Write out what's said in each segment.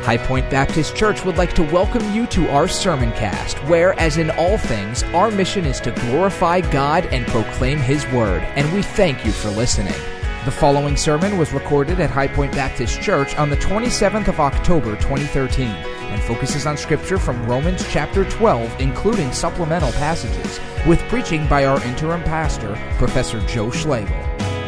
High Point Baptist Church would like to welcome you to our sermon cast, where, as in all things, our mission is to glorify God and proclaim His Word, and we thank you for listening. The following sermon was recorded at High Point Baptist Church on the 27th of October, 2013, and focuses on Scripture from Romans chapter 12, including supplemental passages, with preaching by our interim pastor, Professor Joe Schlegel.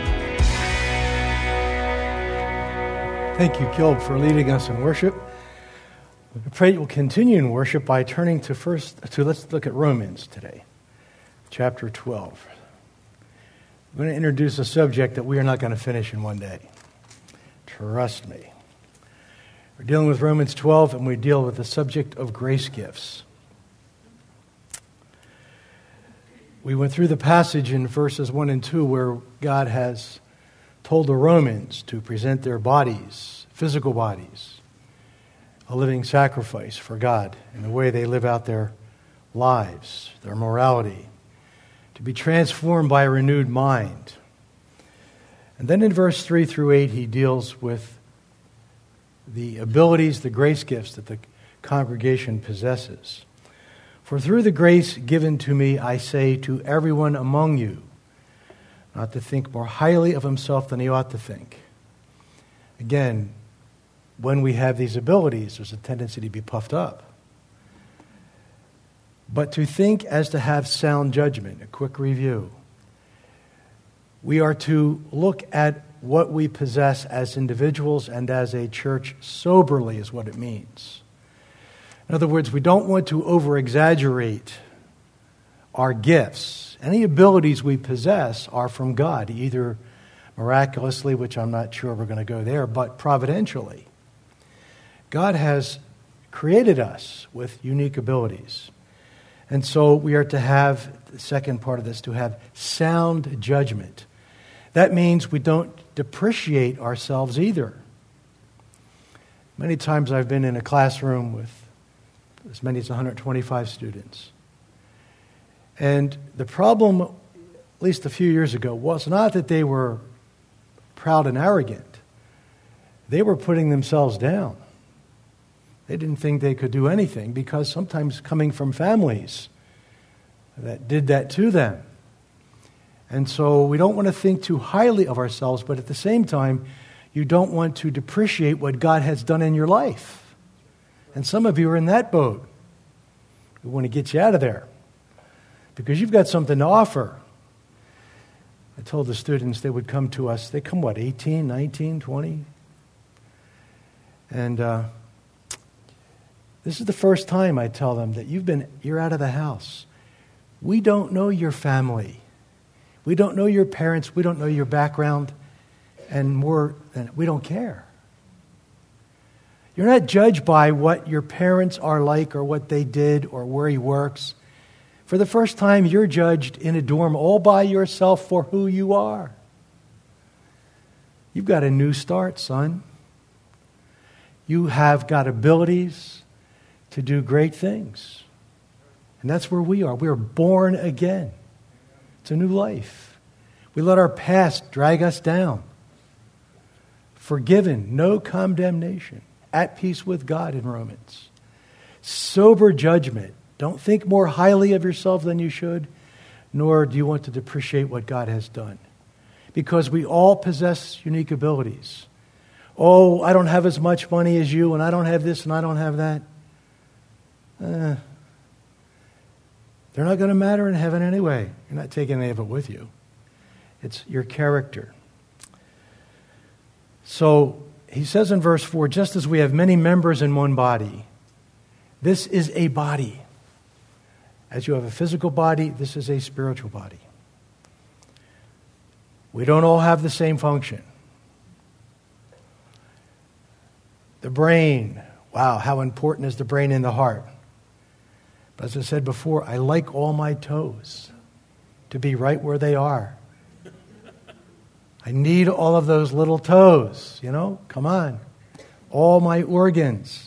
Thank you, Gil, for leading us in worship. I pray you'll continue in worship by turning let's look at Romans today, chapter 12. I'm going to introduce a subject that we are not going to finish in one day. Trust me. We're dealing with Romans 12, and we deal with the subject of grace gifts. We went through the passage in verses 1 and 2 where God has told the Romans to present their bodies, physical bodies, a living sacrifice for God in the way they live out their lives, their morality, to be transformed by a renewed mind. And then in verse 3 through 8, he deals with the abilities, the grace gifts that the congregation possesses. For through the grace given to me, I say to everyone among you, not to think more highly of himself than he ought to think. Again, when we have these abilities, there's a tendency to be puffed up. But to think as to have sound judgment. A quick review. We are to look at what we possess as individuals and as a church soberly is what it means. In other words, we don't want to over-exaggerate our gifts. Any abilities we possess are from God, either miraculously, which I'm not sure we're going to go there, but providentially. God has created us with unique abilities. And so we are to have, the second part of this, to have sound judgment. That means we don't depreciate ourselves either. Many times I've been in a classroom with as many as 125 students. And the problem, at least a few years ago, was not that they were proud and arrogant. They were putting themselves down. They didn't think they could do anything because sometimes coming from families that did that to them. And so we don't want to think too highly of ourselves, but at the same time, you don't want to depreciate what God has done in your life. And some of you are in that boat. We want to get you out of there because you've got something to offer. I told the students they would come to us. They come, 18, 19, 20? And this is the first time I tell them that you're out of the house. We don't know your family. We don't know your parents. We don't know your background. And more than we don't care. You're not judged by what your parents are like or what they did or where he works. For the first time, you're judged in a dorm all by yourself for who you are. You've got a new start, son. You have got abilities to do great things. And that's where we are. We are born again. It's a new life. We let our past drag us down. Forgiven, no condemnation. At peace with God in Romans. Sober judgment. Don't think more highly of yourself than you should, nor do you want to depreciate what God has done. Because we all possess unique abilities. Oh, I don't have as much money as you, and I don't have this, and I don't have that. They're not going to matter in heaven anyway. You're not taking any of it with you. It's your character. So, he says in verse 4, just as we have many members in one body, this is a body. As you have a physical body, this is a spiritual body. We don't all have the same function. The brain, wow, how important is the brain in the heart? But as I said before, I like all my toes to be right where they are. I need all of those little toes, come on. All my organs.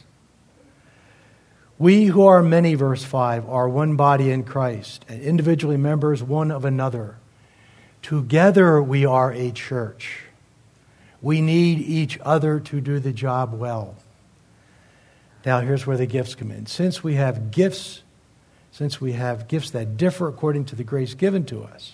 We who are many, verse 5, are one body in Christ, and individually members one of another. Together we are a church. We need each other to do the job well. Now, here's where the gifts come in. Since we have gifts that differ according to the grace given to us,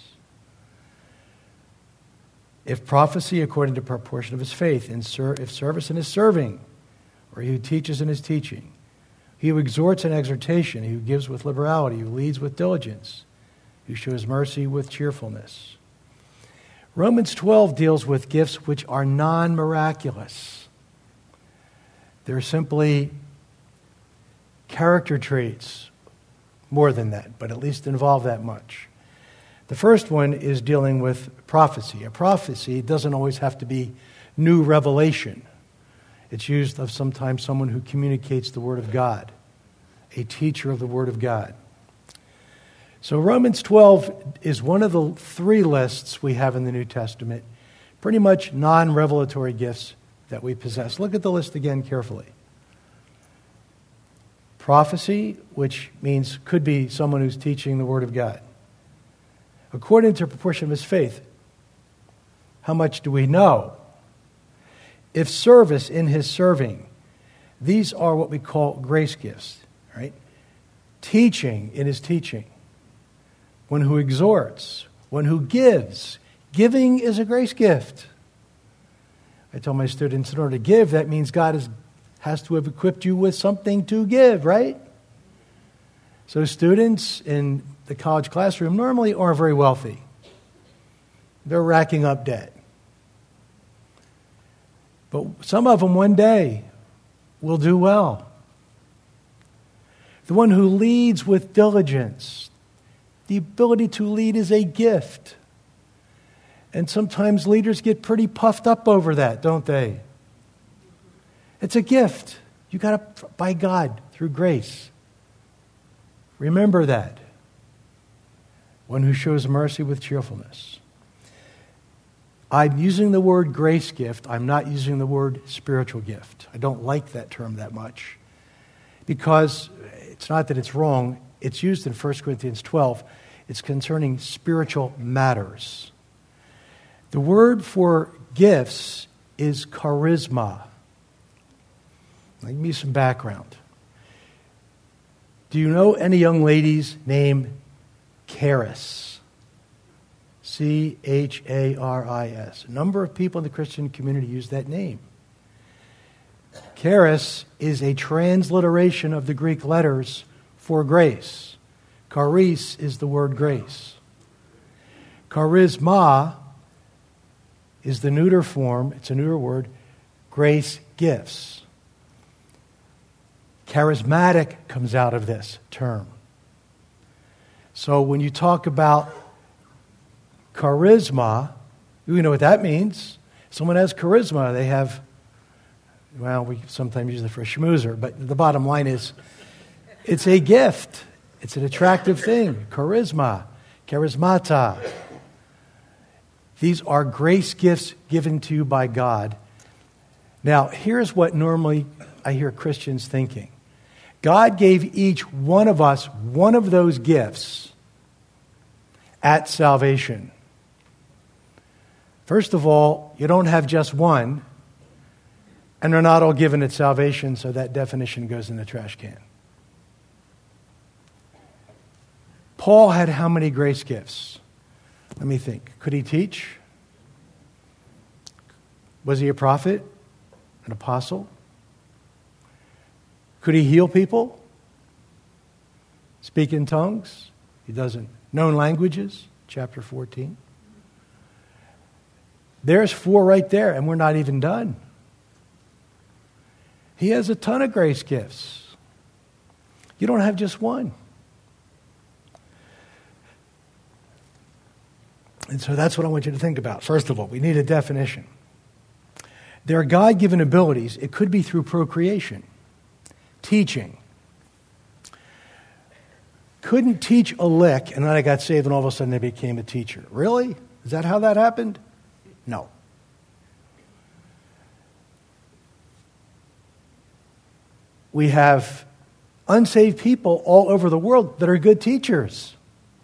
if prophecy according to proportion of his faith, if service in his serving, or he who teaches in his teaching, he who exhorts in exhortation, he who gives with liberality, who leads with diligence, who shows mercy with cheerfulness. Romans 12 deals with gifts which are non-miraculous. They're simply character traits, more than that, but at least involve that much. The first one is dealing with prophecy. A prophecy doesn't always have to be new revelation. It's used of sometimes someone who communicates the Word of God, a teacher of the Word of God. So Romans 12 is one of the three lists we have in the New Testament, pretty much non-revelatory gifts that we possess. Look at the list again carefully. Prophecy, which means could be someone who's teaching the Word of God. According to proportion of his faith, how much do we know? If service in his serving, these are what we call grace gifts, right? Teaching in his teaching. One who exhorts, one who gives. Giving is a grace gift. I tell my students, in order to give, that means God has to have equipped you with something to give, right? So students in the college classroom normally aren't very wealthy. They're racking up debt. But some of them one day will do well. The one who leads with diligence. The ability to lead is a gift. And sometimes leaders get pretty puffed up over that, don't they? It's a gift. You got it by God through grace. Remember that. One who shows mercy with cheerfulness. I'm using the word grace gift. I'm not using the word spiritual gift. I don't like that term that much. Because it's not that it's wrong. It's used in 1 Corinthians 12. It's concerning spiritual matters. The word for gifts is charisma. I'll give you some background. Do you know any young ladies named Charis? Charis. A number of people in the Christian community use that name. Charis is a transliteration of the Greek letters for grace. Charis is the word grace. Charisma is the neuter form, it's a neuter word, grace gifts. Charismatic comes out of this term. So when you talk about charisma, you know what that means. Someone has charisma, they have, well, we sometimes use it for a schmoozer, but the bottom line is, it's a gift. It's an attractive thing. Charisma, charismata. These are grace gifts given to you by God. Now, here's what normally I hear Christians thinking. God gave each one of us one of those gifts at salvation. First of all, you don't have just one, and they're not all given at salvation, so that definition goes in the trash can. Paul had how many grace gifts? Let me think. Could he teach? Was he a prophet? An apostle? Could he heal people? Speak in tongues? He doesn't. Known languages? Chapter 14. There's 4 right there, and we're not even done. He has a ton of grace gifts. You don't have just one. And so that's what I want you to think about. First of all, we need a definition. There are God-given abilities. It could be through procreation, teaching. Couldn't teach a lick, and then I got saved, and all of a sudden I became a teacher. Really? Is that how that happened? No. We have unsaved people all over the world that are good teachers.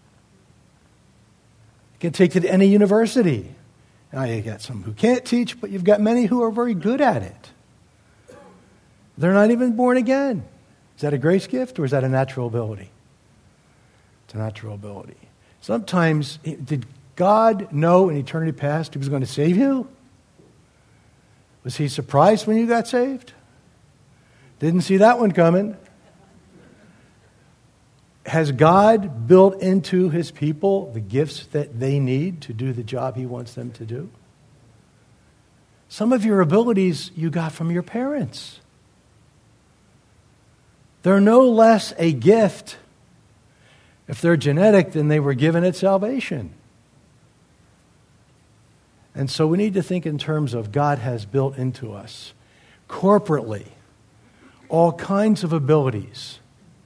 You can take it to any university. Now you got some who can't teach, but you've got many who are very good at it. They're not even born again. Is that a grace gift or is that a natural ability? It's a natural ability. Sometimes, did God know in eternity past He was going to save you? Was He surprised when you got saved? Didn't see that one coming. Has God built into His people the gifts that they need to do the job He wants them to do? Some of your abilities you got from your parents. They're no less a gift if they're genetic than they were given at salvation. And so we need to think in terms of God has built into us, corporately, all kinds of abilities.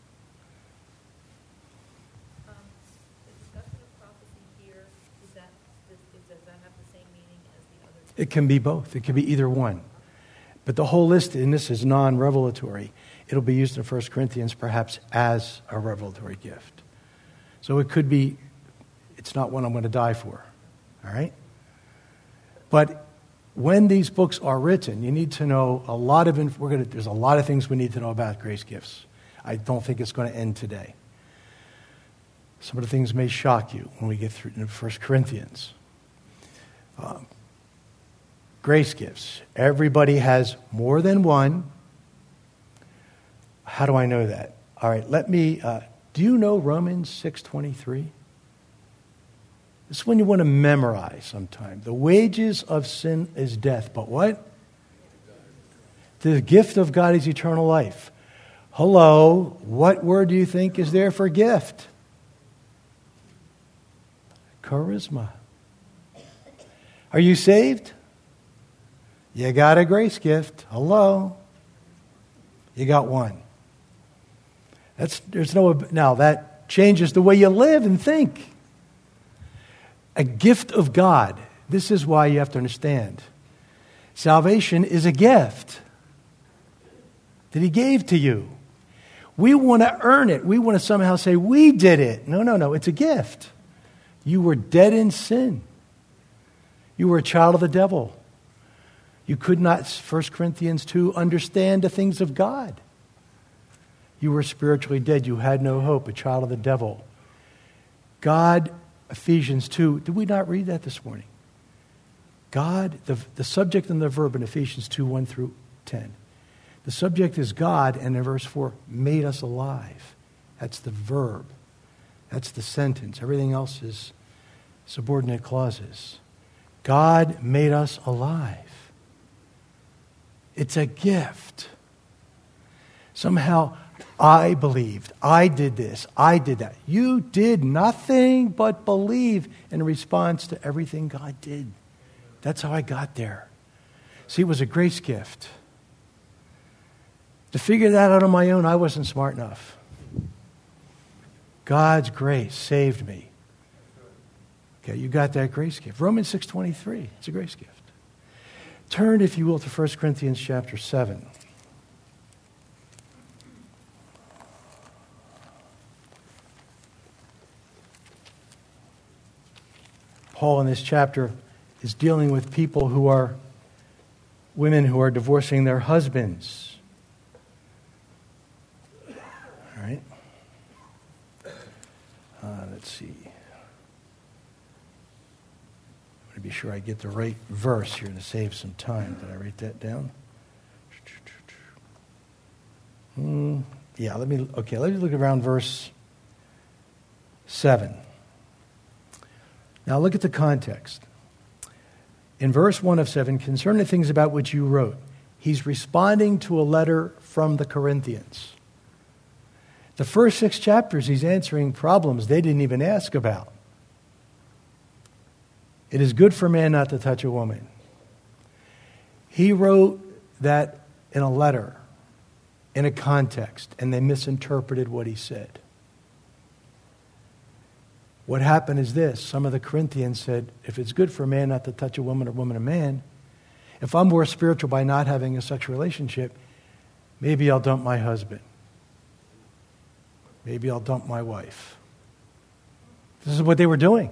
The discussion of prophecy here, does that have the same meaning as the other? It can be both. It can be either one. But the whole list in this is non-revelatory. It'll be used in 1 Corinthians perhaps as a revelatory gift. So it could be, it's not one I'm going to die for. All right? But when these books are written, you need to know a lot of, there's a lot of things we need to know about grace gifts. I don't think it's going to end today. Some of the things may shock you when we get through 1 Corinthians. Grace gifts. Everybody has more than one. How do I know that? All right, do you know Romans 6:23? This is when you want to memorize sometime. The wages of sin is death, but what? The gift of God is eternal life. Hello, what word do you think is there for gift? Charisma. Are you saved? You got a grace gift. Hello. You got one. Now that changes the way you live and think. A gift of God. This is why you have to understand. Salvation is a gift that He gave to you. We want to earn it. We want to somehow say, we did it. No. It's a gift. You were dead in sin. You were a child of the devil. You could not, 1 Corinthians 2, understand the things of God. You were spiritually dead. You had no hope, a child of the devil. God, Ephesians 2, did we not read that this morning? God, the subject and the verb in Ephesians 2, 1 through 10. The subject is God, and in verse 4, made us alive. That's the verb. That's the sentence. Everything else is subordinate clauses. God made us alive. It's a gift. Somehow, I believed. I did this. I did that. You did nothing but believe in response to everything God did. That's how I got there. See, it was a grace gift. To figure that out on my own, I wasn't smart enough. God's grace saved me. Okay, you got that grace gift. Romans 6:23. It's a grace gift. Turn, if you will, to 1 Corinthians chapter 7. Paul in this chapter is dealing with people who are women who are divorcing their husbands. All right. Let's see. I'm going to be sure I get the right verse here to save some time. Did I write that down? Let me look around verse 7. Now look at the context. In verse 1 of 7, concerning the things about which you wrote, he's responding to a letter from the Corinthians. The first 6 chapters, he's answering problems they didn't even ask about. It is good for man not to touch a woman. He wrote that in a letter, in a context, and they misinterpreted what he said. What happened is this. Some of the Corinthians said, if it's good for a man not to touch a woman or woman a man, if I'm more spiritual by not having a sexual relationship, maybe I'll dump my husband. Maybe I'll dump my wife. This is what they were doing.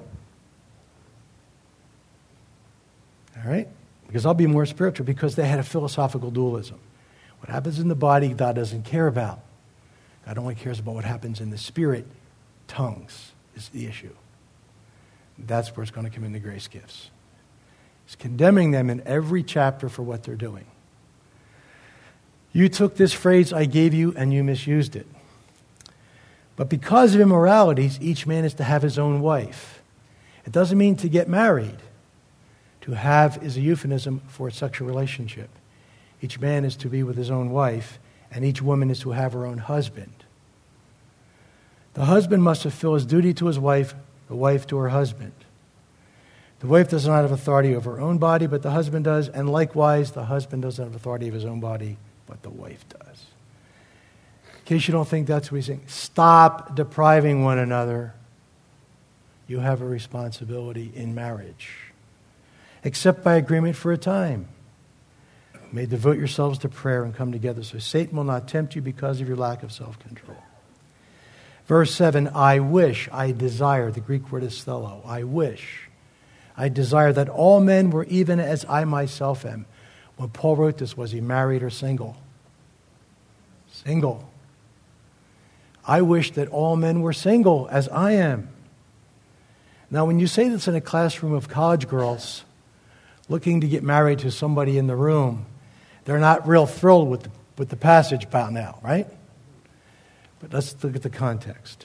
All right? Because I'll be more spiritual, because they had a philosophical dualism. What happens in the body, God doesn't care about. God only cares about what happens in the spirit. Tongues is the issue. That's where it's going to come into grace gifts. He's condemning them in every chapter for what they're doing. You took this phrase I gave you and you misused it. But because of immoralities, each man is to have his own wife. It doesn't mean to get married. To have is a euphemism for a sexual relationship. Each man is to be with his own wife, and each woman is to have her own husband. The husband must fulfill his duty to his wife, the wife to her husband. The wife does not have authority over her own body, but the husband does, and likewise, the husband doesn't have authority of his own body, but the wife does. In case you don't think that's what he's saying, stop depriving one another. You have a responsibility in marriage. Except by agreement for a time. You may devote yourselves to prayer and come together so Satan will not tempt you because of your lack of self-control. Verse 7, I wish, I desire, the Greek word is thelo, I wish, I desire that all men were even as I myself am. When Paul wrote this, was he married or single? Single. I wish that all men were single as I am. Now, when you say this in a classroom of college girls looking to get married to somebody in the room, they're not real thrilled with the passage about now, right? But let's look at the context.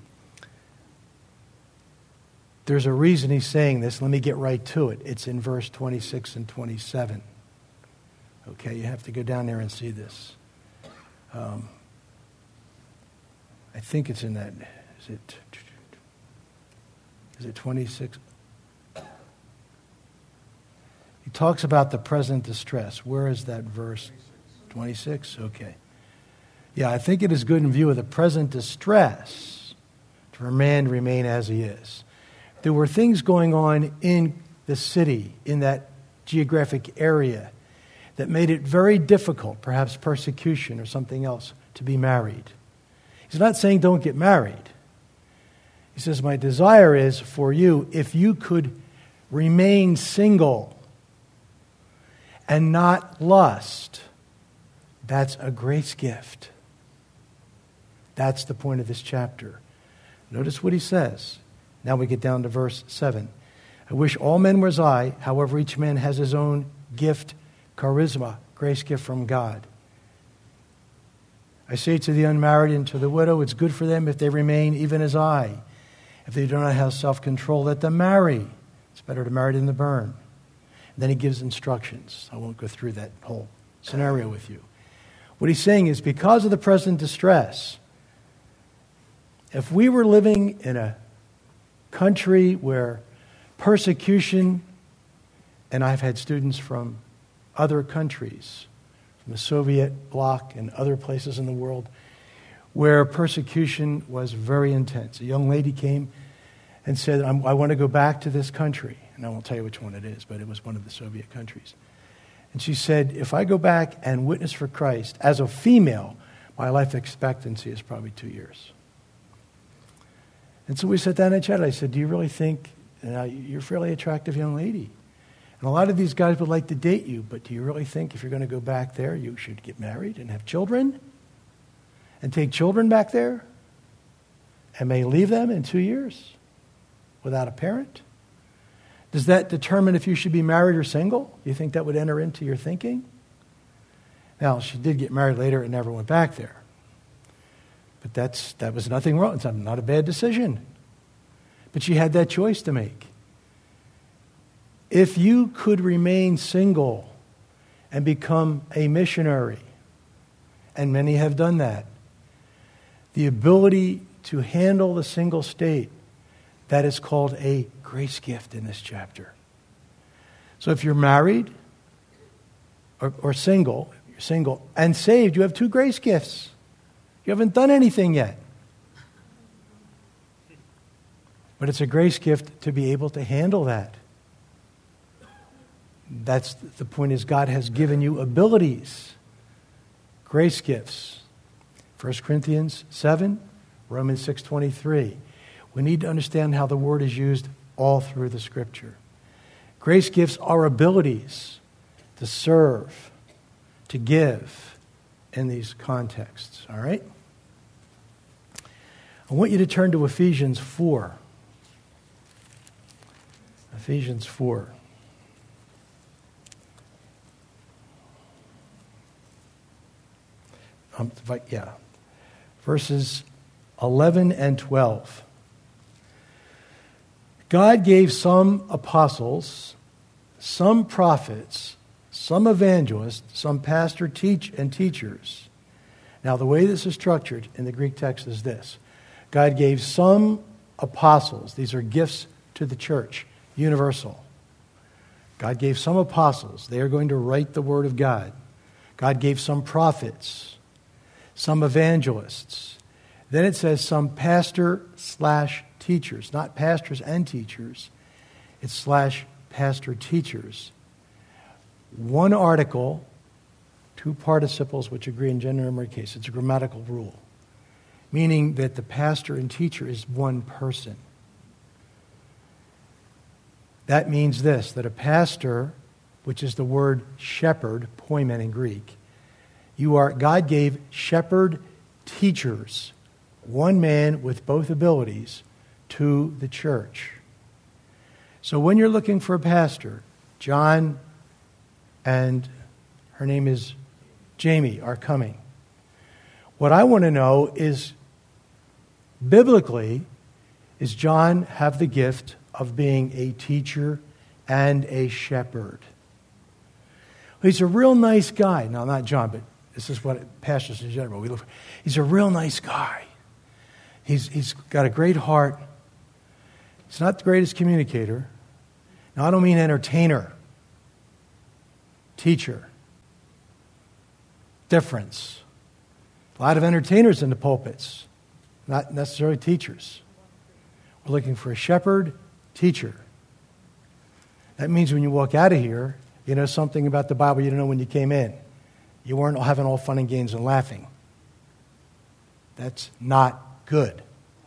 There's a reason he's saying this. Let me get right to it. It's in verse 26 and 27. Okay, you have to go down there and see this. I think it's in that. Is it 26? He talks about the present distress. Where is that verse? 26? Okay. Yeah, I think it is good in view of the present distress for a man to remain as he is. There were things going on in the city, in that geographic area, that made it very difficult, perhaps persecution or something else, to be married. He's not saying don't get married. He says, my desire is for you, if you could remain single and not lust, that's a grace gift. That's the point of this chapter. Notice what he says. Now we get down to verse 7. I wish all men were as I, however each man has his own gift, charisma, grace gift from God. I say to the unmarried and to the widow, it's good for them if they remain even as I. If they do not have self-control, let them marry. It's better to marry than to burn. And then he gives instructions. I won't go through that whole scenario with you. What he's saying is because of the present distress, if we were living in a country where persecution, and I've had students from other countries, from the Soviet bloc and other places in the world, where persecution was very intense. A young lady came and said, I want to go back to this country. And I won't tell you which one it is, but it was one of the Soviet countries. And she said, if I go back and witness for Christ, as a female, my life expectancy is probably 2 years. And so we sat down and chatted. I said, do you really think you're a fairly attractive young lady? And a lot of these guys would like to date you, but do you really think if you're going to go back there, you should get married and have children? And take children back there? And may leave them in 2 years without a parent? Does that determine if you should be married or single? Do you think that would enter into your thinking? Now, she did get married later and never went back there. But that was nothing wrong. It's not a bad decision. But she had that choice to make. If you could remain single and become a missionary, and many have done that, the ability to handle the single state, that is called a grace gift in this chapter. So if you're married or single, you're single and saved, you have 2 grace gifts. You haven't done anything yet. But it's a grace gift to be able to handle that. That's the point, is God has given you abilities, grace gifts. 1 Corinthians 7, Romans 6:23. We need to understand how the word is used all through the Scripture. Grace gifts are abilities to serve, to give, in these contexts, all right? I want you to turn to Ephesians 4. Ephesians 4. Verses 11 and 12. God gave some apostles, some prophets, some evangelists, some teachers. Now, the way this is structured in the Greek text is this. God gave some apostles. These are gifts to the church, universal. God gave some apostles. They are going to write the word of God. God gave some prophets, some evangelists. Then it says some pastor/teachers, not pastors and teachers. It's /pastor teachers. One article, two participles which agree in gender numeric case. It's a grammatical rule, meaning that the pastor and teacher is one person. That means this, that a pastor, which is the word shepherd, poimen in Greek, God gave shepherd teachers, one man with both abilities, to the church. So when you're looking for a pastor, John and her name is Jamie are coming. What I want to know is, biblically, does John have the gift of being a teacher and a shepherd? He's a real nice guy. Now, not John, but this is what pastors in general we look for. He's a real nice guy. He's got a great heart. He's not the greatest communicator. Now, I don't mean entertainer. Teacher. Difference. A lot of entertainers in the pulpits, not necessarily teachers. We're looking for a shepherd, teacher. That means when you walk out of here, you know something about the Bible you didn't know when you came in. You weren't having all fun and games and laughing. That's not good.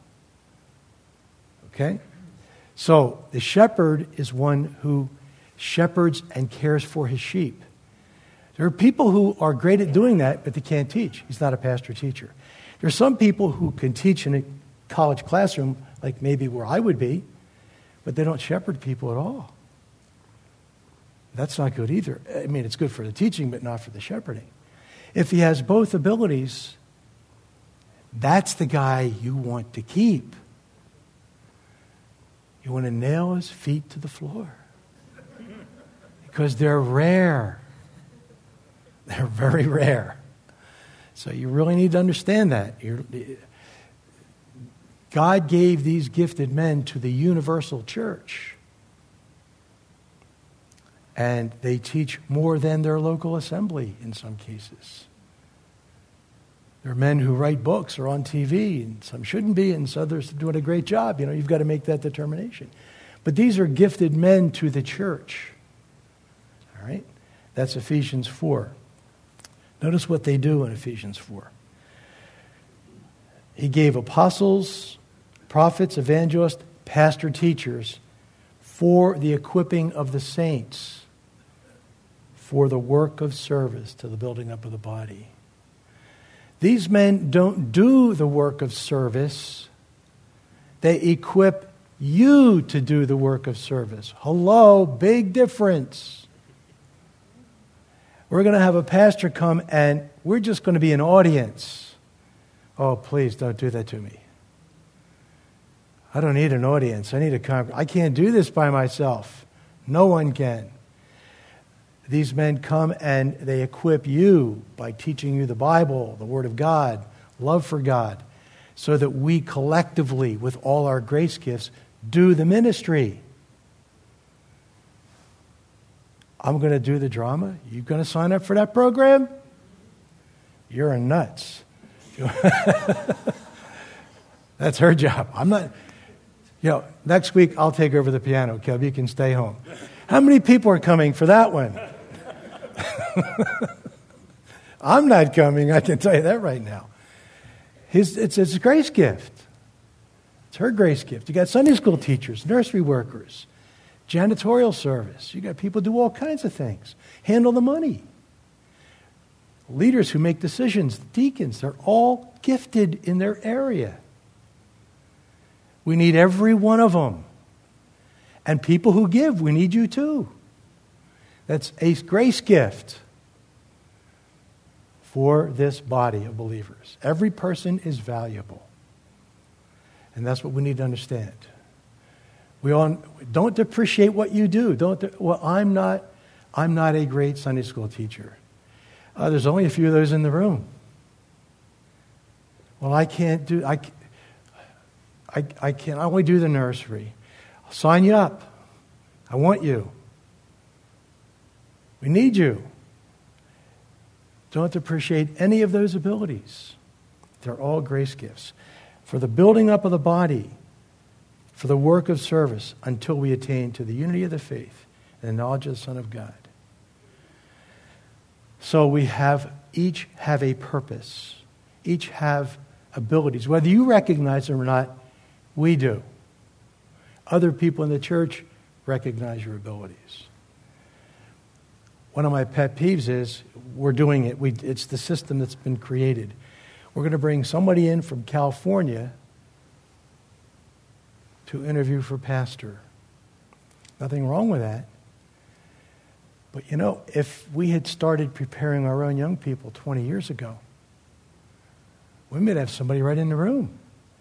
Okay? So the shepherd is one who shepherds and cares for his sheep. There are people who are great at doing that, but they can't teach. He's not a pastor teacher. There are some people who can teach in a college classroom, like maybe where I would be, but they don't shepherd people at all. That's not good either. I mean, it's good for the teaching, but not for the shepherding. If he has both abilities, that's the guy you want to keep. You want to nail his feet to the floor. Because they're rare. They're very rare. So you really need to understand that. God gave these gifted men to the universal church. And they teach more than their local assembly in some cases. There are men who write books or on TV, and some shouldn't be, and others are doing a great job. You know, you've got to make that determination. But these are gifted men to the church. All right? That's Ephesians 4. Notice what they do in Ephesians 4. He gave apostles, prophets, evangelists, pastor, teachers for the equipping of the saints, for the work of service to the building up of the body. These men don't do the work of service. They equip you to do the work of service. Hello, big difference. We're going to have a pastor come and we're just going to be an audience. Oh, please don't do that to me. I don't need an audience. I need a conference. I can't do this by myself. No one can. These men come and they equip you by teaching you the Bible, the Word of God, love for God, so that we collectively, with all our grace gifts, do the ministry. I'm going to do the drama. You going to sign up for that program? You're a nuts. That's her job. I'm not. Next week I'll take over the piano. Kev, you can stay home. How many people are coming for that one? I'm not coming, I can tell you that right now. It's a grace gift. It's her grace gift. You got Sunday school teachers, nursery workers, janitorial service. You got people do all kinds of things. Handle the money. leaders who make decisions, deacons, they're all gifted in their area. We need every one of them. And people who give, we need you too. That's a grace gift for this body of believers. Every person is valuable. And that's what we need to understand. We all don't depreciate what you do. I'm not a great Sunday school teacher. There's only a few of those in the room. Well, I can't do. I only do the nursery. I'll sign you up. I want you. We need you. Don't depreciate any of those abilities. They're all grace gifts for the building up of the body, for the work of service until we attain to the unity of the faith and the knowledge of the Son of God. So we each have a purpose. Each have abilities. Whether you recognize them or not, we do. Other people in the church recognize your abilities. One of my pet peeves is we're doing it. It's the system that's been created. We're going to bring somebody in from California to interview for pastor. Nothing wrong with that. But if we had started preparing our own young people 20 years ago, we might have somebody right in the room.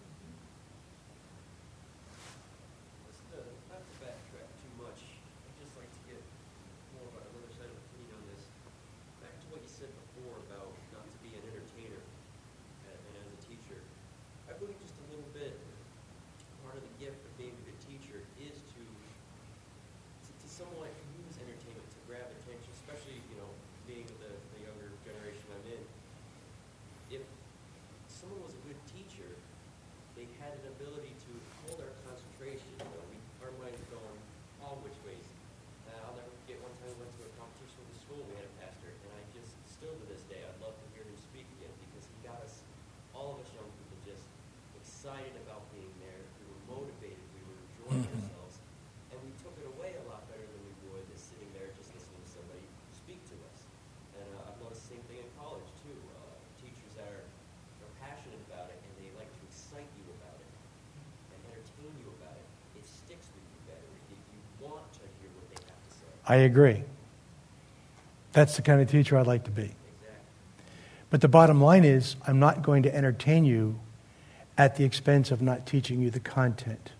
Not to backtrack too much, I'd just like to get more about another side of opinion on this. Back to what you said before about not to be an entertainer and as a teacher. I believe just a little bit part of the gift of being a good teacher is to somewhat use entertainment to grab attention, especially, being the younger generation I'm in. If someone was a good teacher, they had an ability to hold our concentration. Our minds going all which ways. I'll never forget one time we went to a competition with the school. We had a pastor, and I just, still to this day, I'd love to hear him speak again because he got us, all of us young people, just excited about being there. We were motivated. We were enjoying ourselves. And we took it away a lot better than we would as sitting there just listening to somebody speak to us. And I've noticed the same thing in college, too. Teachers are passionate about it, and they like to excite you about it and entertain you about it. It sticks with you better. You want to hear what they have to say. I agree. That's the kind of teacher I'd like to be. Exactly. But the bottom line is, I'm not going to entertain you at the expense of not teaching you the content.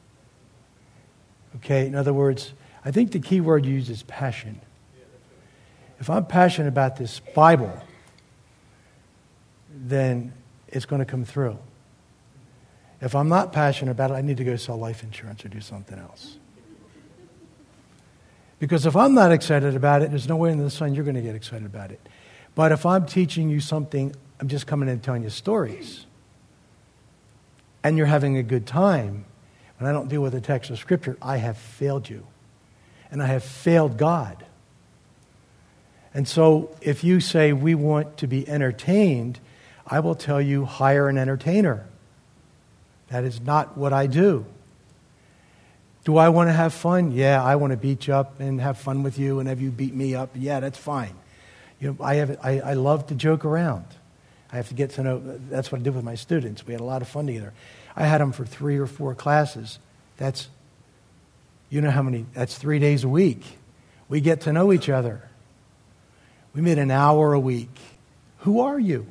Okay? In other words, I think the key word used is passion. If I'm passionate about this Bible, then it's going to come through. If I'm not passionate about it, I need to go sell life insurance or do something else. Because if I'm not excited about it, there's no way in the sun you're going to get excited about it. But if I'm teaching you something, I'm just coming in and telling you stories, and you're having a good time, when I don't deal with the text of Scripture, I have failed you. And I have failed God. And so if you say we want to be entertained, I will tell you, hire an entertainer. That is not what I do. Do I want to have fun? Yeah, I want to beat you up and have fun with you and have you beat me up. Yeah, that's fine. I love to joke around. I have to get to know. That's what I did with my students. We had a lot of fun together. I had them for 3 or 4 classes. That's 3 days a week. We get to know each other. We meet an hour a week. Who are you?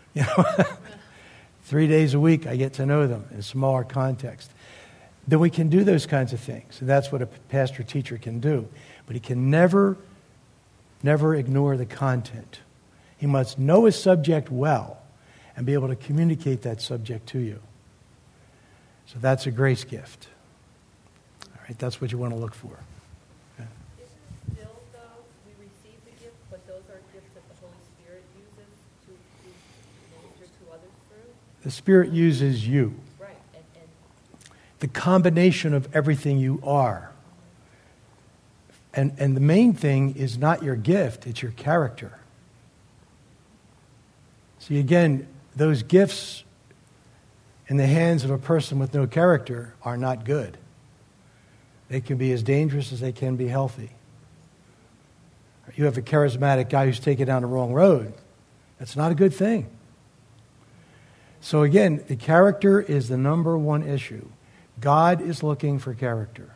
3 days a week, I get to know them in a smaller context. Then we can do those kinds of things. And that's what a pastor teacher can do. But he can never ignore the content. He must know his subject well and be able to communicate that subject to you. So that's a grace gift. All right, that's what you want to look for. Okay. Isn't still, though, we receive the gift, but those are gifts that the Holy Spirit uses to minister to others through? The Spirit uses you. Right. The combination of everything you are. And the main thing is not your gift, it's your character. See, again, those gifts in the hands of a person with no character are not good. They can be as dangerous as they can be healthy. You have a charismatic guy who's taken down the wrong road, That's not a good thing. So again, the character is the number one issue. God is looking for character.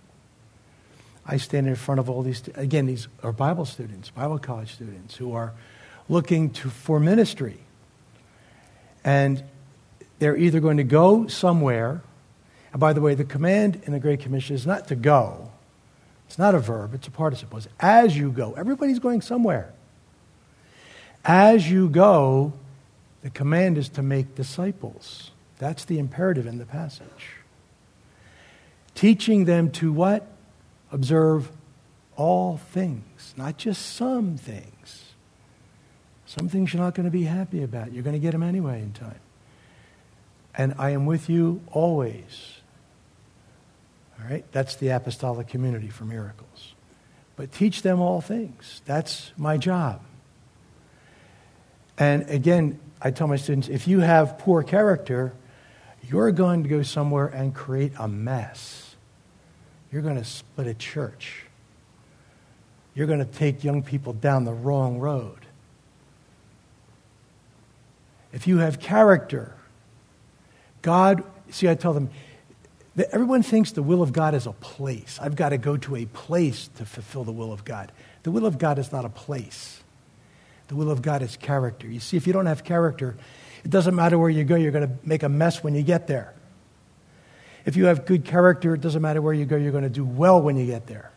I stand in front of all these, again, these are Bible students, Bible college students who are looking for ministry. And they're either going to go somewhere, and by the way, the command in the Great Commission is not to go. It's not a verb, it's a participle. It's as you go. Everybody's going somewhere. As you go, the command is to make disciples. That's the imperative in the passage. Teaching them to what? Observe all things, not just some things. Some things you're not going to be happy about. You're going to get them anyway in time. And I am with you always. All right? That's the apostolic community for miracles. But teach them all things. That's my job. And again, I tell my students, if you have poor character, you're going to go somewhere and create a mess. You're going to split a church. You're going to take young people down the wrong road. If you have character, God, see, I tell them, that everyone thinks the will of God is a place. I've got to go to a place to fulfill the will of God. The will of God is not a place. The will of God is character. You see, if you don't have character, it doesn't matter where you go, you're going to make a mess when you get there. If you have good character, it doesn't matter where you go, you're going to do well when you get there.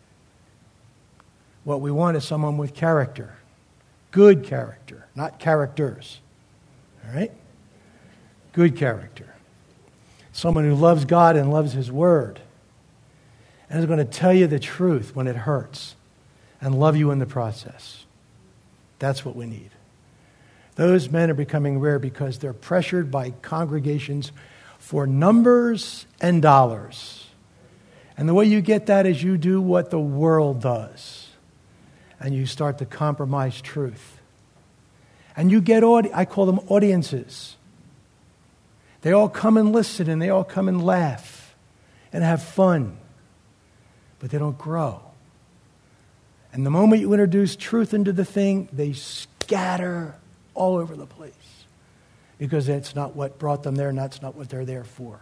What we want is someone with character. Good character, not characters. All right? Good character. Someone who loves God and loves His Word. And is going to tell you the truth when it hurts. And love you in the process. That's what we need. Those men are becoming rare because they're pressured by congregations for numbers and dollars. And the way you get that is you do what the world does. And you start to compromise truth. And you get, I call them audiences. They all come and listen and they all come and laugh and have fun. But they don't grow. And the moment you introduce truth into the thing, they scatter all over the place. Because that's not what brought them there and that's not what they're there for.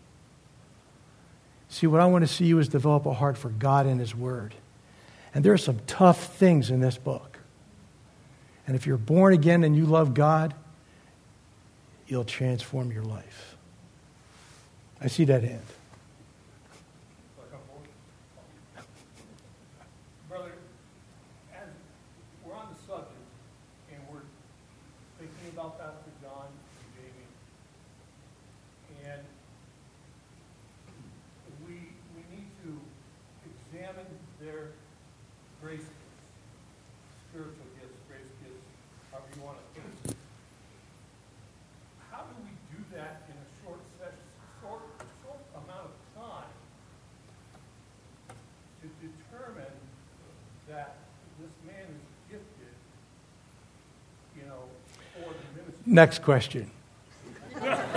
See, what I want to see you is develop a heart for God and His Word. And there are some tough things in this book. And if you're born again and you love God, you'll transform your life. I see that hand. Brother, as we're on the subject and we're thinking about Pastor John and Jamie, and we need to examine their grace gifts, spiritual gifts, grace gifts, however you want to put it. How do we do that in a short amount of time to determine that this man is gifted, for the ministry? Next question. I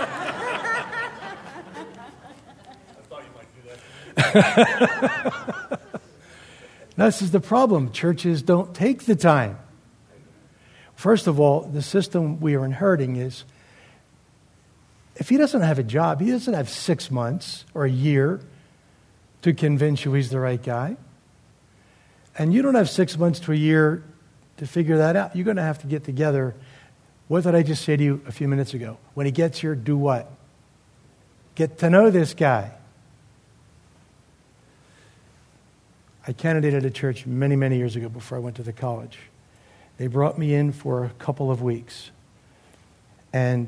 thought you might do that. This is the problem. Churches don't take the time. First of all, the system we are inheriting is, if he doesn't have a job, he doesn't have 6 months or a year to convince you he's the right guy. And you don't have 6 months to a year to figure that out. You're going to have to get together. What did I just say to you a few minutes ago? When he gets here, do what? Get to know this guy. I candidated at a church many, many years ago before I went to the college. They brought me in for a couple of weeks. And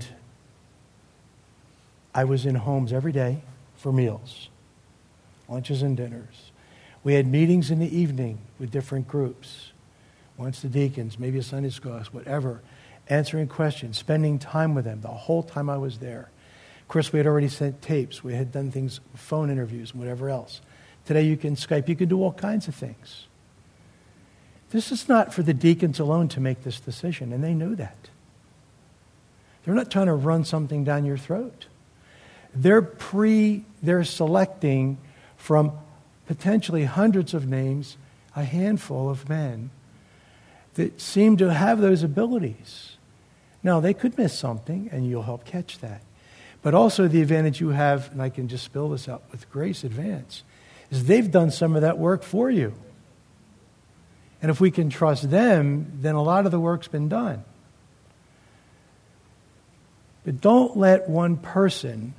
I was in homes every day for meals, lunches and dinners. We had meetings in the evening with different groups. Once the deacons, maybe a Sunday school class, whatever. Answering questions, spending time with them the whole time I was there. Of course, we had already sent tapes. We had done things, phone interviews and whatever else. Today you can Skype. You can do all kinds of things. This is not for the deacons alone to make this decision, and they know that. They're not trying to run something down your throat. They're selecting from potentially hundreds of names, a handful of men that seem to have those abilities. Now, they could miss something, and you'll help catch that. But also the advantage you have, and I can just spill this out with Grace Advance, is they've done some of that work for you. And if we can trust them, then a lot of the work's been done. But don't let one person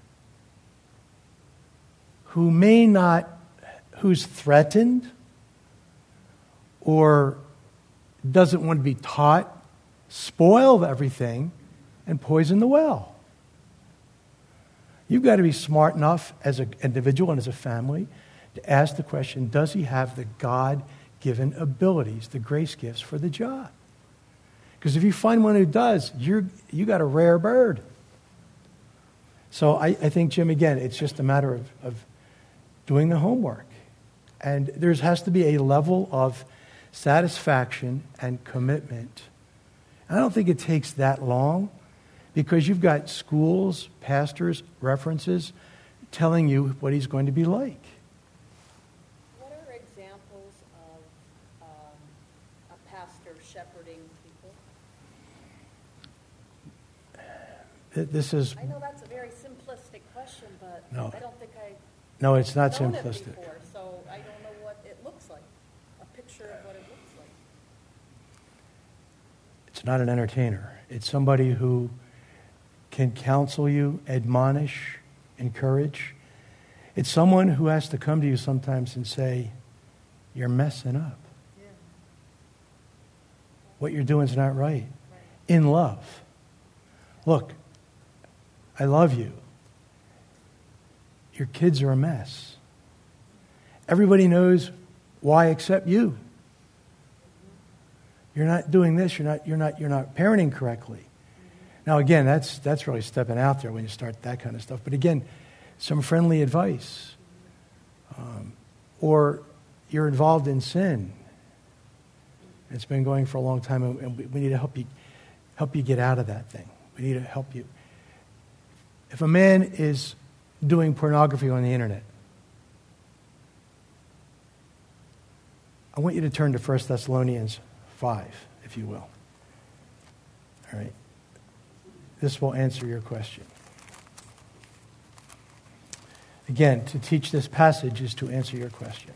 who's threatened or doesn't want to be taught, spoil everything and poison the well. You've got to be smart enough as an individual and as a family to ask the question, does he have the God-given abilities, the grace gifts for the job? Because if you find one who does, you got a rare bird. So I think, Jim, again, it's just a matter of doing the homework. And there has to be a level of satisfaction and commitment. I don't think it takes that long because you've got schools, pastors, references telling you what he's going to be like. What are examples of a pastor shepherding people? This is... I know that's a very simplistic question, but No. I don't think No, it's not known simplistic. it before, so I don't know what it looks like, a picture of what it looks like. It's not an entertainer. It's somebody who can counsel you, admonish, encourage. It's someone who has to come to you sometimes and say, you're messing up. Yeah. What you're doing is not right. Right. In love. Look, I love you. Your kids are a mess. Everybody knows why except you. You're not doing this. You're not parenting correctly. Now, again, that's really stepping out there when you start that kind of stuff. But again, some friendly advice, or you're involved in sin. It's been going for a long time, and we need to help you get out of that thing. We need to help you. If a man is doing pornography on the internet, I want you to turn to 1 Thessalonians 5, if you will. All right. This will answer your question. Again, to teach this passage is to answer your question.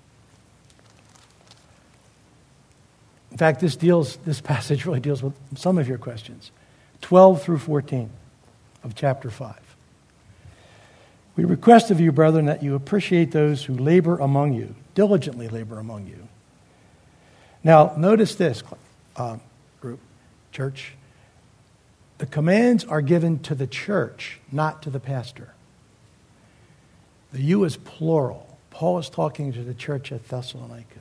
In fact, this passage really deals with some of your questions. 12 through 14 of chapter 5. We request of you, brethren, that you appreciate those who labor among you, diligently labor among you. Now, notice this, group, church. The commands are given to the church, not to the pastor. The you is plural. Paul is talking to the church at Thessalonica.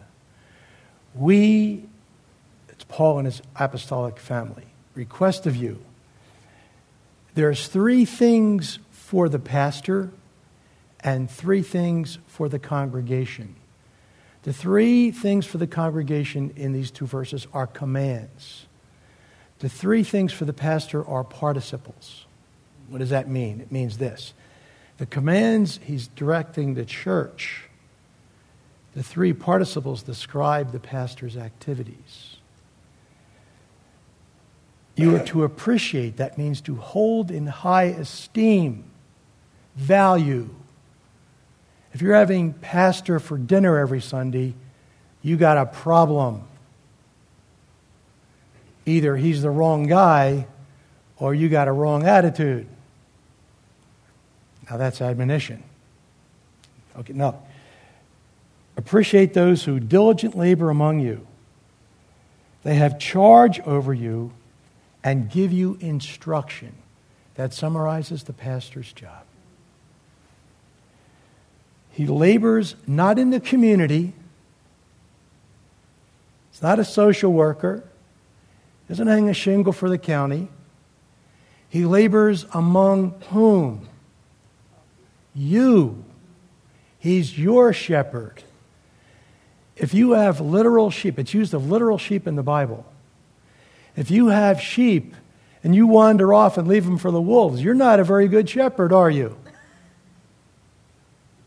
It's Paul and his apostolic family, request of you. There's 3 things for the pastor and 3 things for the congregation. The 3 things for the congregation in these 2 verses are commands. The 3 things for the pastor are participles. What does that mean? It means this. The commands, he's directing the church. The 3 participles describe the pastor's activities. You are to appreciate, that means to hold in high esteem, value. If you're having pastor for dinner every Sunday, you got a problem. Either he's the wrong guy or you got a wrong attitude. Now that's admonition. Okay, no. Appreciate those who diligent labor among you. They have charge over you and give you instruction. That summarizes the pastor's job. He labors not in the community. He's not a social worker. Doesn't hang a shingle for the county. He labors among whom? You. He's your shepherd. If you have literal sheep, it's used of literal sheep in the Bible. If you have sheep and you wander off and leave them for the wolves, you're not a very good shepherd, are you?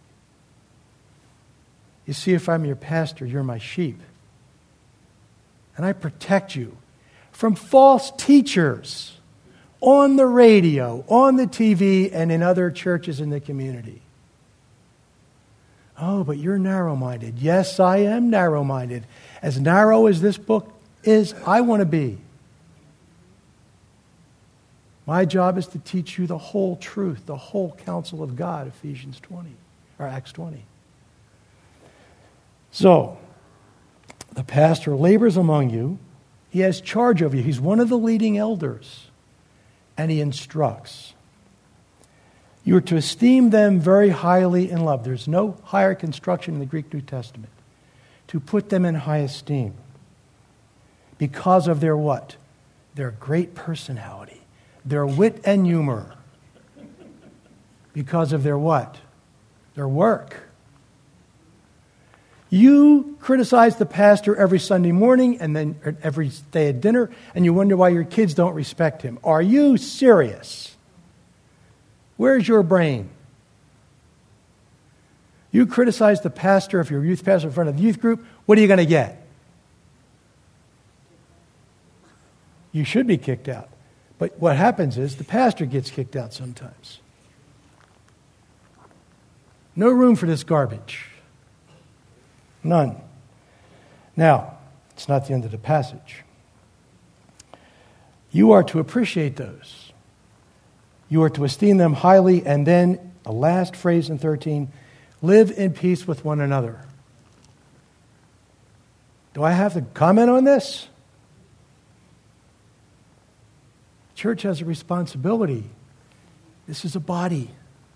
You see, if I'm your pastor, you're my sheep. and I protect you from false teachers on the radio, on the TV, and in other churches in the community. Oh, but you're narrow-minded. Yes, I am narrow-minded. As narrow as this book is, I want to be. My job is to teach you the whole truth, the whole counsel of God, Ephesians 20, or Acts 20. So, the pastor labors among you. He has charge over you. He's one of the leading elders, and he instructs. You are to esteem them very highly in love. There's no higher construction in the Greek New Testament. To put them in high esteem. Because of their what? Their great personality. Their wit and humor. Because of their what? Their work. You criticize the pastor every Sunday morning and then every day at dinner, and you wonder why your kids don't respect him. Are you serious? Where's your brain? You criticize the pastor, if you're a youth pastor in front of the youth group, what are you going to get? You should be kicked out. But what happens is the pastor gets kicked out sometimes. No room for this garbage. None. Now, it's not the end of the passage. You are to appreciate those. You are to esteem them highly, and then the last phrase in 13, live in peace with one another. Do I have to comment on this? Church has a responsibility. This is a body.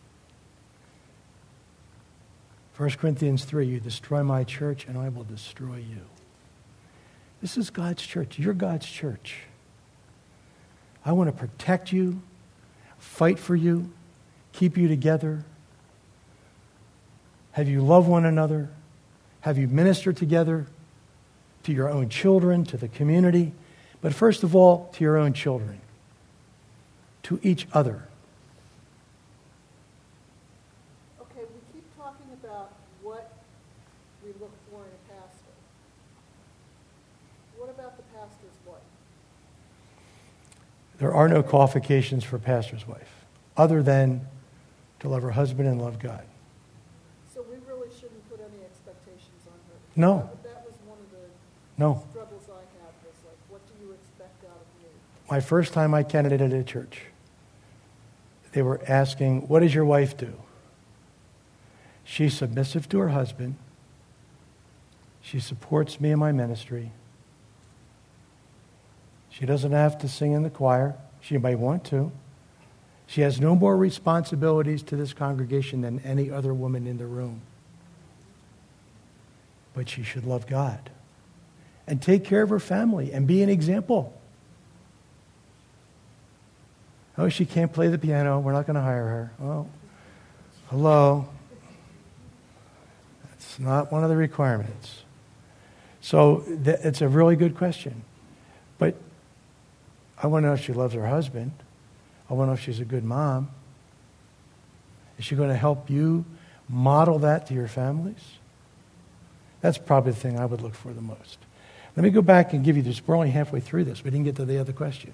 1 Corinthians 3, you destroy my church and I will destroy you. This is God's church. You're God's church. I want to protect you, fight for you, keep you together, have you love one another, have you minister together to your own children, to the community, but first of all, to your own children, to each other. Okay, we keep talking about what we look for in a pastor. What about the pastor's wife? There are no qualifications for a pastor's wife, other than to love her husband and love God. So we really shouldn't put any expectations on her? No. That was one of the No. struggles I had, was like, what do you expect out of me? My first time I candidated at a church, they were asking, what does your wife do? She's submissive to her husband. She supports me in my ministry. She doesn't have to sing in the choir. She might want to. She has no more responsibilities to this congregation than any other woman in the room. But she should love God and take care of her family and be an example. Oh, she can't play the piano. We're not going to hire her. Well, hello. That's not one of the requirements. So it's a really good question. But I want to know if she loves her husband. I want to know if she's a good mom. Is she going to help you model that to your families? That's probably the thing I would look for the most. Let me go back and give you this. We're only halfway through this. We didn't get to the other question.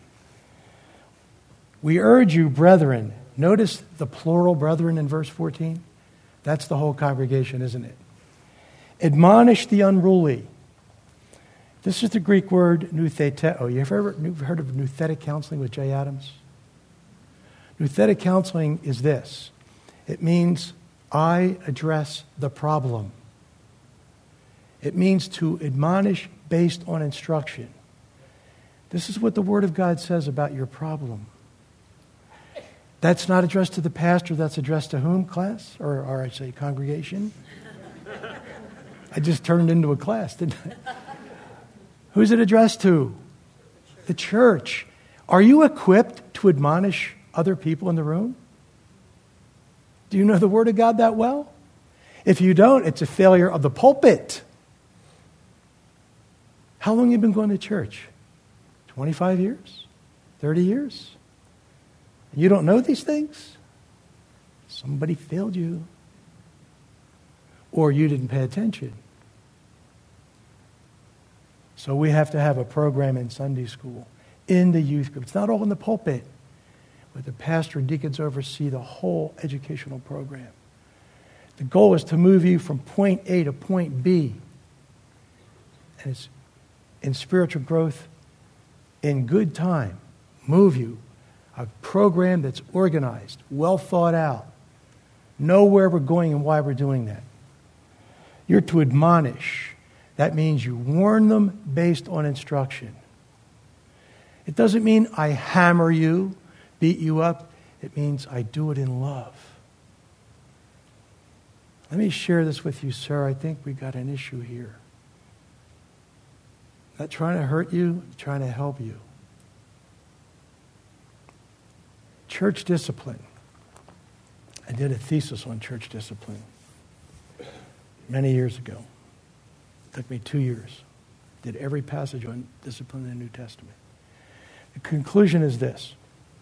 We urge you, brethren. Notice the plural brethren in verse 14. That's the whole congregation, isn't it? Admonish the unruly. This is the Greek word noutheteo. You ever heard of nouthetic counseling with Jay Adams? Nouthetic counseling is this. It means I address the problem. It means to admonish based on instruction. This is what the Word of God says about your problem. That's not addressed to the pastor. That's addressed to whom, class? Or I say congregation? I just turned into a class, didn't I? Who's it addressed to? The church. Are you equipped to admonish other people in the room? Do you know the Word of God that well? If you don't, it's a failure of the pulpit. How long have you been going to church? 25 years? 30 years? You don't know these things? Somebody failed you. Or you didn't pay attention. So we have to have a program in Sunday school, in the youth group. It's not all in the pulpit, but the pastor and deacons oversee the whole educational program. The goal is to move you from point A to point B. And it's in spiritual growth, in good time, move you. A program that's organized, well thought out. Know where we're going and why we're doing that. You're to admonish. That means you warn them based on instruction. It doesn't mean I hammer you, beat you up. It means I do it in love. Let me share this with you, sir. I think we got an issue here. Not trying to hurt you, trying to help you. Church discipline. I did a thesis on church discipline many years ago. It took me 2 years. Did every passage on discipline in the New Testament. The conclusion is this,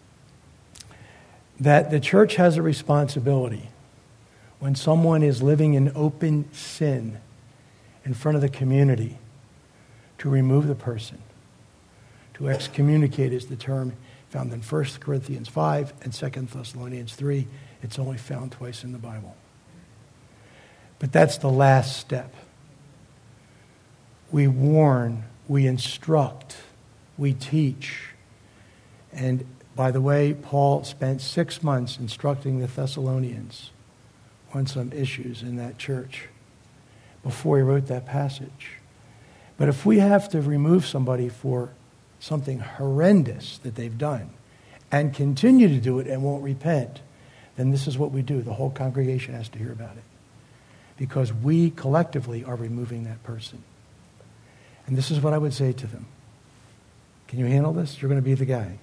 that the church has a responsibility when someone is living in open sin in front of the community to remove the person. To excommunicate is the term found in 1 Corinthians 5 and 2 Thessalonians 3. It's only found twice in the Bible. But that's the last step. We warn, we instruct, we teach. And by the way, Paul spent 6 months instructing the Thessalonians on some issues in that church before he wrote that passage. But if we have to remove somebody for something horrendous that they've done and continue to do it and won't repent, then this is what we do. The whole congregation has to hear about it. Because we collectively are removing that person. And this is what I would say to them. Can you handle this? You're going to be the guy.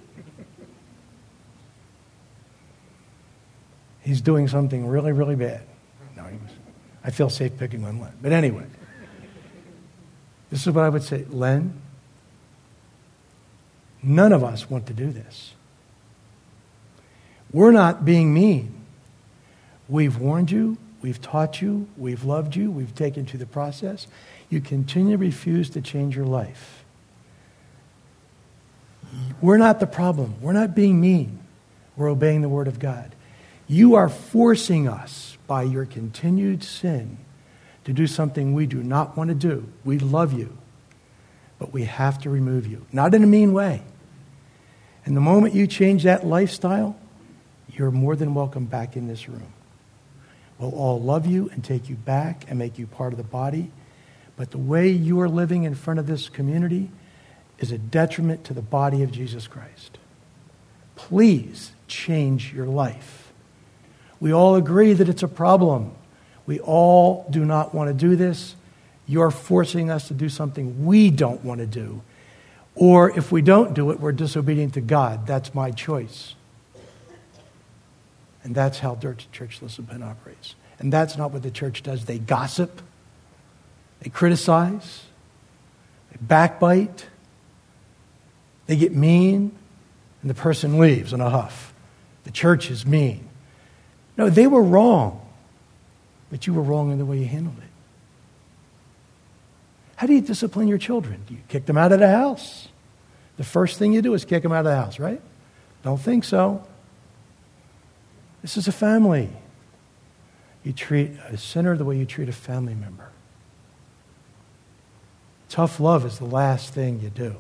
He's doing something really, really bad. No, I feel safe picking on Len. But anyway, this is what I would say. Len, none of us want to do this. We're not being mean. We've warned you. We've taught you. We've loved you. We've taken you through the process. You continue to refuse to change your life. We're not the problem. We're not being mean. We're obeying the Word of God. You are forcing us by your continued sin to do something we do not want to do. We love you, but we have to remove you. Not in a mean way. And the moment you change that lifestyle, you're more than welcome back in this room. We'll all love you and take you back and make you part of the body. But the way you are living in front of this community is a detriment to the body of Jesus Christ. Please change your life. We all agree that it's a problem. We all do not want to do this. You're forcing us to do something we don't want to do. Or if we don't do it, we're disobedient to God. That's my choice. And that's how church discipline operates. And that's not what the church does. They gossip. They criticize. They backbite. They get mean. And the person leaves in a huff. The church is mean. No, they were wrong. But you were wrong in the way you handled it. How do you discipline your children? Do you kick them out of the house? The first thing you do is kick them out of the house, right? Don't think so. This is a family. You treat a sinner the way you treat a family member. Tough love is the last thing you do.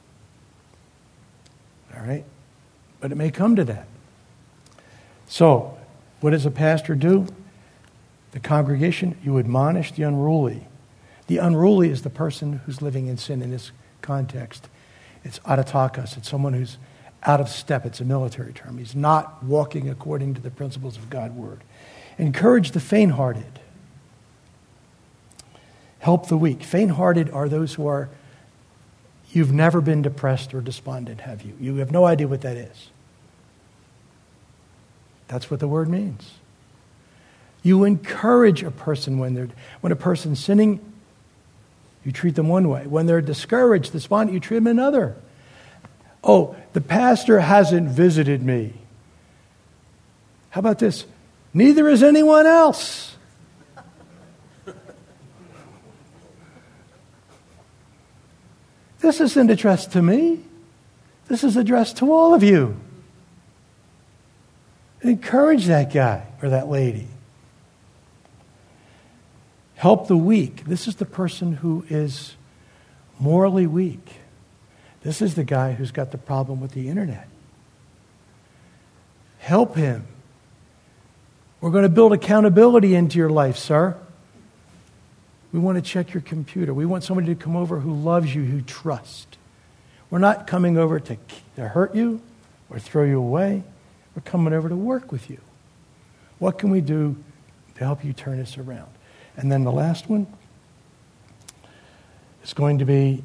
All right? But it may come to that. So, what does a pastor do? The congregation, you admonish the unruly. The unruly is the person who's living in sin in this context. It's autotakos. It's someone who's out of step. It's a military term. He's not walking according to the principles of God's word. Encourage the faint-hearted. Help the weak. Faint-hearted are those who are, you've never been depressed or despondent, have you? You have no idea what that is. That's what the word means. You encourage a person when a person's sinning, you treat them one way. When they're discouraged, despondent, you treat them another. Oh, the pastor hasn't visited me. How about this? Neither is anyone else. This isn't addressed to me. This is addressed to all of you. Encourage that guy or that lady. Help the weak. This is the person who is morally weak. This is the guy who's got the problem with the internet. Help him. We're going to build accountability into your life, sir. We want to check your computer. We want somebody to come over who loves you, who trusts. We're not coming over to hurt you or throw you away. We're coming over to work with you. What can we do to help you turn this around? And then the last one is going to be,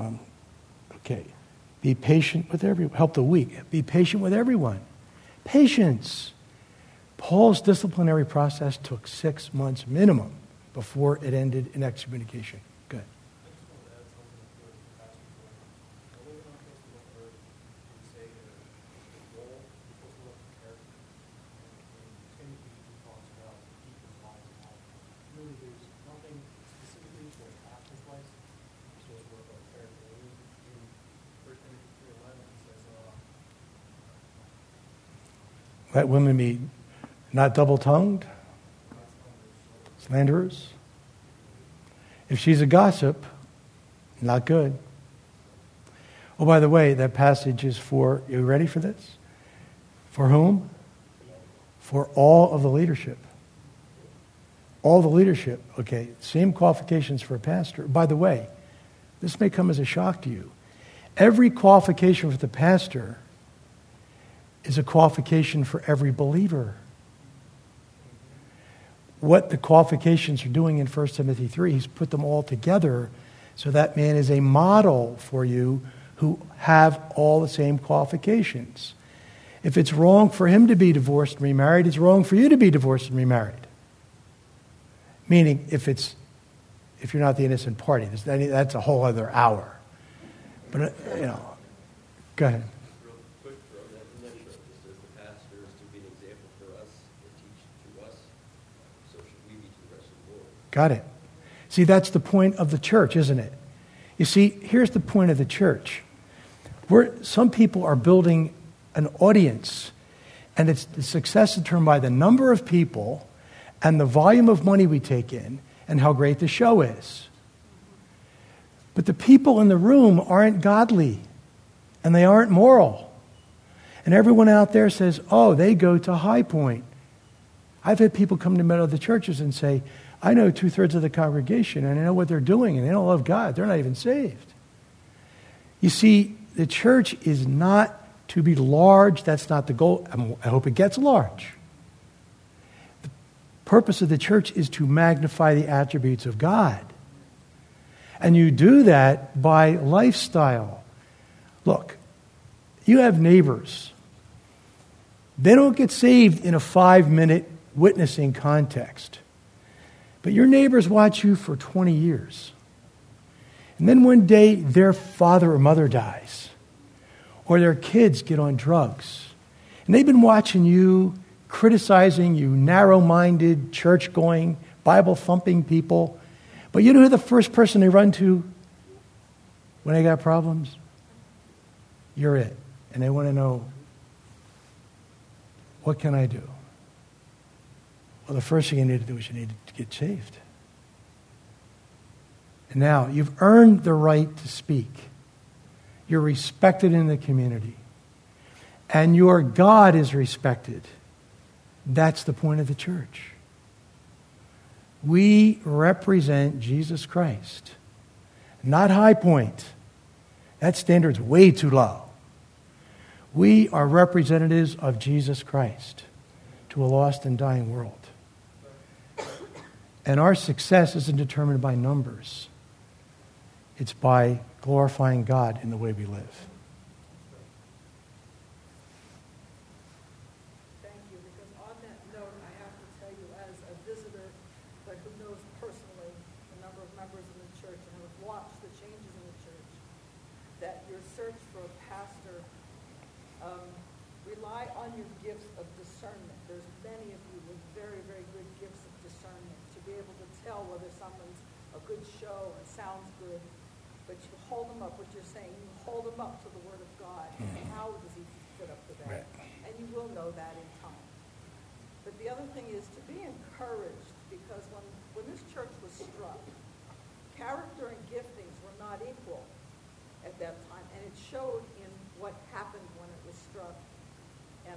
be patient with everyone. Help the weak. Be patient with everyone. Patience. Paul's disciplinary process took 6 months minimum before it ended in excommunication. Good. Let women be not double-tongued, slanderers. If she's a gossip, not good. Oh, by the way, that passage is for, you ready for this? For whom? For all of the leadership. All the leadership. Okay, same qualifications for a pastor. By the way, this may come as a shock to you. Every qualification for the pastor is a qualification for every believer. What the qualifications are doing in 1 Timothy 3, he's put them all together so that man is a model for you who have all the same qualifications. If it's wrong for him to be divorced and remarried, it's wrong for you to be divorced and remarried. Meaning, if you're not the innocent party, that's a whole other hour. But, go ahead. Got it. See, that's the point of the church, isn't it? You see, here's the point of the church. Some people are building an audience, and it's the success determined by the number of people and the volume of money we take in and how great the show is. But the people in the room aren't godly, and they aren't moral. And everyone out there says, oh, they go to High Point. I've had people come to other churches and say, I know 2/3 of the congregation, and I know what they're doing, and they don't love God. They're not even saved. You see, the church is not to be large. That's not the goal. I hope it gets large. The purpose of the church is to magnify the attributes of God. And you do that by lifestyle. Look, you have neighbors. They don't get saved in a 5-minute witnessing context. But your neighbors watch you for 20 years. And then one day their father or mother dies. Or their kids get on drugs. And they've been watching you, criticizing you, narrow-minded, church-going, Bible-thumping people. But you know who the first person they run to when they got problems? You're it. And they want to know, what can I do? Well, the first thing you need to do is you need to get saved. And now, you've earned the right to speak. You're respected in the community. And your God is respected. That's the point of the church. We represent Jesus Christ, not High Point. That standard's way too low. We are representatives of Jesus Christ to a lost and dying world. And our success isn't determined by numbers. It's by glorifying God in the way we live. Thank you, because on that note, I have to tell you, as a visitor, but who knows personally the number of members in the church and have watched the changes in the church, that your search for a pastor rely on your gifts of discernment. There's many of you with very, very good gifts of discernment to be able to tell whether someone's a good show and sounds good. but you hold them up, what you're saying, you hold them up to the Word of God. And how does he fit up to that? Right. And you will know that in time. But the other thing is to be encouraged, because when this church was struck, character and giftings were not equal at that time, and it showed in what happened when it was struck. And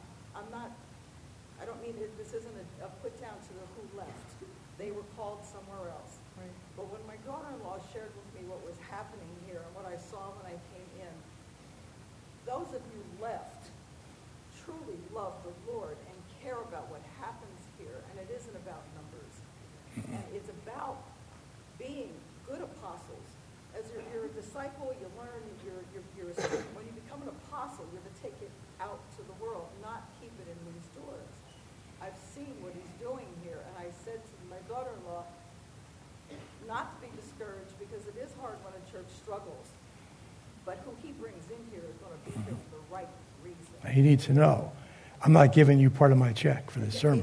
I don't mean this isn't a put down to the who left. They were called somewhere else. Right. But when my daughter-in-law shared with me what was happening here and what I saw when I came in, those of you left truly love the Lord and care about what happens here. And it isn't about numbers. And it's about being good apostles. As you're a disciple, you learn, you're a student. When you become an apostle, you're to take it out to the world, not keep it in these doors. I've seen what he's doing here, and I said to my daughter-in-law, not to be discouraged, because it is hard when a church struggles, but who he brings in here is going to be here for the right reason. He needs to know, I'm not giving you part of my check for this sermon.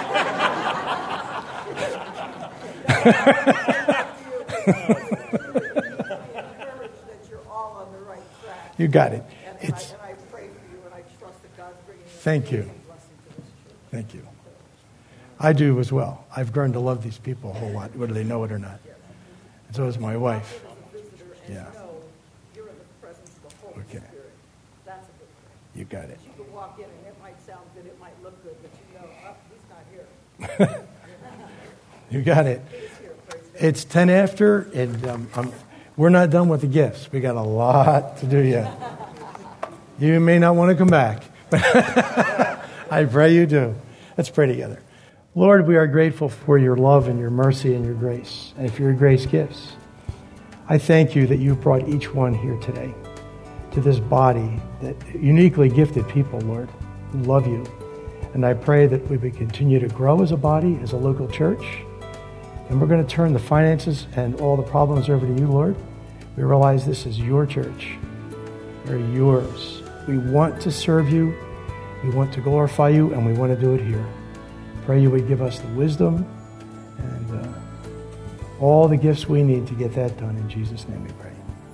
You got it. And I pray for you, and I trust that God's bringing Thank you. blessing to this church. Thank you. I do as well. I've grown to love these people a whole lot, whether they know it or not. And so is my wife. As a visitor, and Yeah. know you're in the presence of the Holy Okay. Spirit. That's a good thing. You got it. You can walk in, and it might sound good, it might look good, but you know, he's not here. You got it. He's here, praise God. It's 10 after, and we're not done with the gifts. We got a lot to do yet. You may not want to come back. I pray you do. Let's pray together. Lord, we are grateful for your love and your mercy and your grace, and for your grace gifts. I thank you that you brought each one here today to this body, that uniquely gifted people, Lord, who love you. And I pray that we would continue to grow as a body, as a local church. And we're going to turn the finances and all the problems over to you, Lord. We realize this is your church. They're yours. We want to serve you. We want to glorify you, and we want to do it here. Pray you would give us the wisdom and all the gifts we need to get that done. In Jesus' name we pray.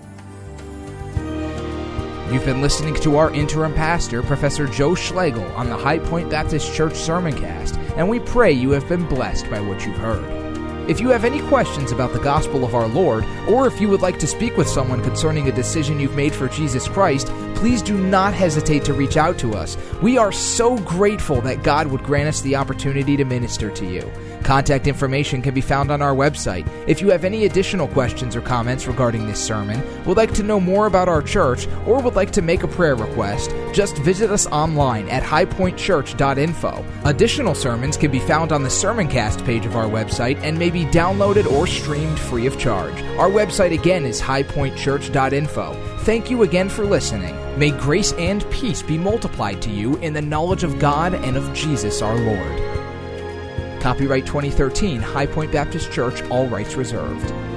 You've been listening to our interim pastor, Professor Joe Schlegel, on the High Point Baptist Church Sermoncast, and we pray you have been blessed by what you've heard. If you have any questions about the gospel of our Lord, or if you would like to speak with someone concerning a decision you've made for Jesus Christ, please do not hesitate to reach out to us. We are so grateful that God would grant us the opportunity to minister to you. Contact information can be found on our website. If you have any additional questions or comments regarding this sermon, would like to know more about our church, or would like to make a prayer request, just visit us online at highpointchurch.info. Additional sermons can be found on the Sermoncast page of our website and may be downloaded or streamed free of charge. Our website again is highpointchurch.info. Thank you again for listening. May grace and peace be multiplied to you in the knowledge of God and of Jesus our Lord. Copyright 2013, High Point Baptist Church, all rights reserved.